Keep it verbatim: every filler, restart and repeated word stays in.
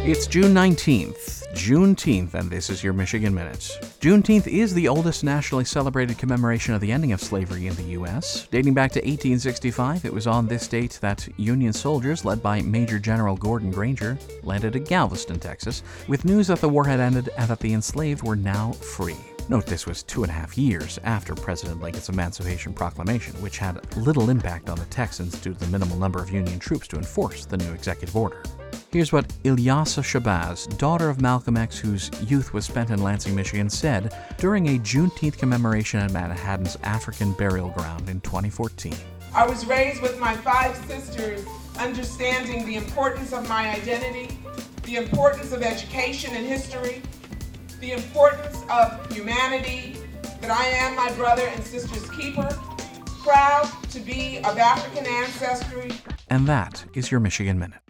It's June nineteenth, Juneteenth, and this is your Michigan Minute. Juneteenth is the oldest nationally celebrated commemoration of the ending of slavery in the U S. Dating back to eighteen sixty-five, it was on this date that Union soldiers, led by Major General Gordon Granger, landed at Galveston, Texas, with news that the war had ended and that the enslaved were now free. Note this was two and a half years after President Lincoln's Emancipation Proclamation, which had little impact on the Texans due to the minimal number of Union troops to enforce the new executive order. Here's what Ilyasah Shabazz, daughter of Malcolm X, whose youth was spent in Lansing, Michigan, said during a Juneteenth commemoration at Manhattan's African Burial Ground in twenty fourteen. I was raised with my five sisters, understanding the importance of my identity, the importance of education and history, the importance of humanity, that I am my brother and sister's keeper, proud to be of African ancestry. And that is your Michigan Minute.